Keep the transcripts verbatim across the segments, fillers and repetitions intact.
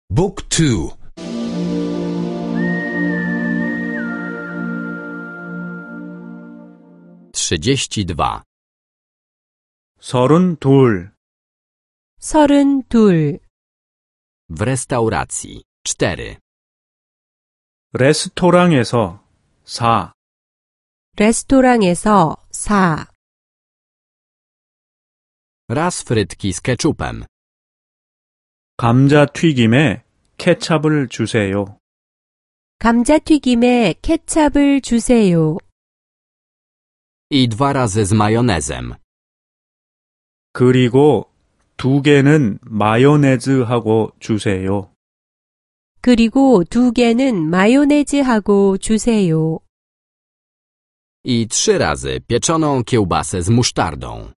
Book two. Trzydzieści dwa. 서른둘. 서른둘. W restauracji. cztery. 레스토랑에서 사. 레스토랑에서 사. Raz frytki z keczupem. 감자튀김에 케찹을 주세요. 감자튀김에 케찹을 주세요. I dwa razy z majonezem. 그리고 두 개는 마요네즈하고 주세요. 그리고 두 개는 마요네즈하고 주세요. I trzy razy pieczoną kiełbasę z musztardą.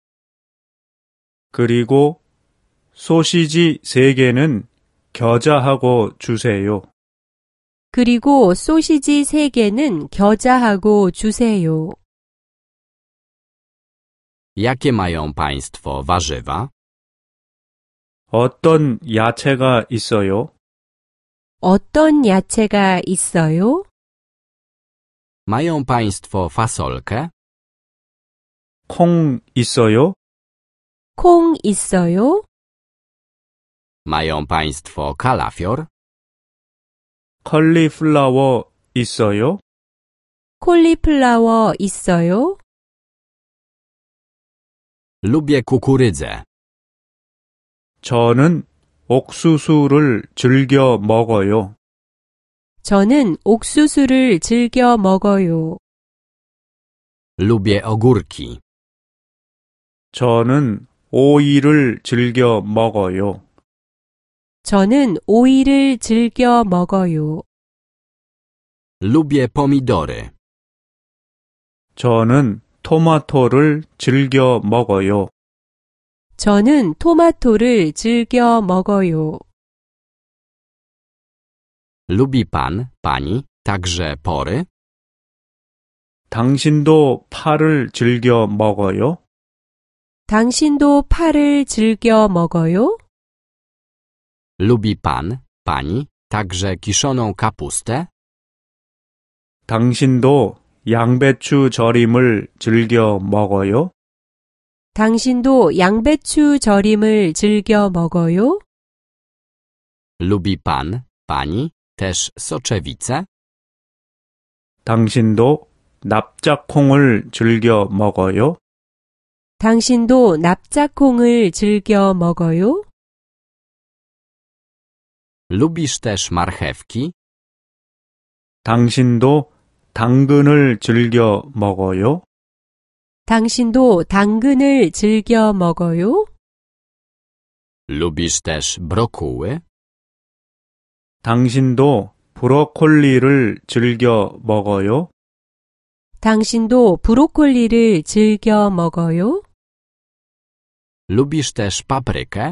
그리고 소시지 세 개는 겨자하고 주세요. 그리고 소시지 세 개는 겨자하고 주세요. Jakie mają państwo warzywa? 어떤 야채가 있어요? 어떤 야채가 있어요? Mają państwo fasolkę? 콩 있어요? 콩 있어요? Mają państwo kalafior? 컬리플라워 있어요? 콜리플라워 있어요? Lubię kukurydzę. 저는 옥수수를 즐겨 먹어요. 저는 옥수수를 즐겨 먹어요. Lubię ogórki. 저는 오이를 즐겨 먹어요. 저는 오이를 즐겨 먹어요. Lubię pomidory. 저는 토마토를 즐겨 먹어요. 저는 토마토를 즐겨 먹어요. Lubi pan, pani, także pory? 당신도 파를 즐겨 먹어요? 당신도 파를 즐겨 먹어요? Lubi pan, pani, także kiszoną kapustę? 당신도 양배추 절임을 즐겨 먹어요? 당신도 양배추 절임을 즐겨 먹어요? Lubi pan, pani, też soczewicę? 당신도 납작콩을 즐겨 먹어요? 당신도 납작콩을 즐겨 먹어요? Lubisz też marchewki? 당신도 당근을 즐겨 먹어요? 당신도 당근을 즐겨 먹어요? Lubisz też brokuły? 당신도 브로콜리를 즐겨 먹어요? 당신도 브로콜리를 즐겨 먹어요? Lubisz też paprykę?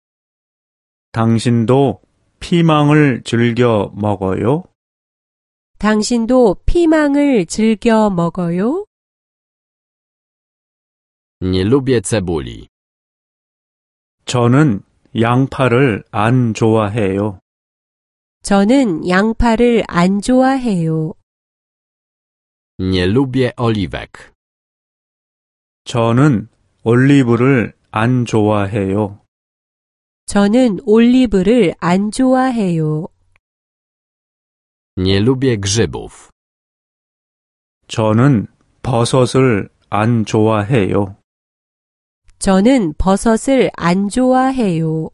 당신도 피망을 즐겨 먹어요? 당신도 피망을 즐겨 먹어요? Nie lubię cebuli. 저는 양파를 안 좋아해요. 저는 양파를 안 좋아해요. Nie lubię oliwek. 저는 올리브를 안 좋아해요. 저는 올리브를 안 좋아해요. Nie lubię grzybów. 저는 버섯을 안 좋아해요. 저는 버섯을 안 좋아해요.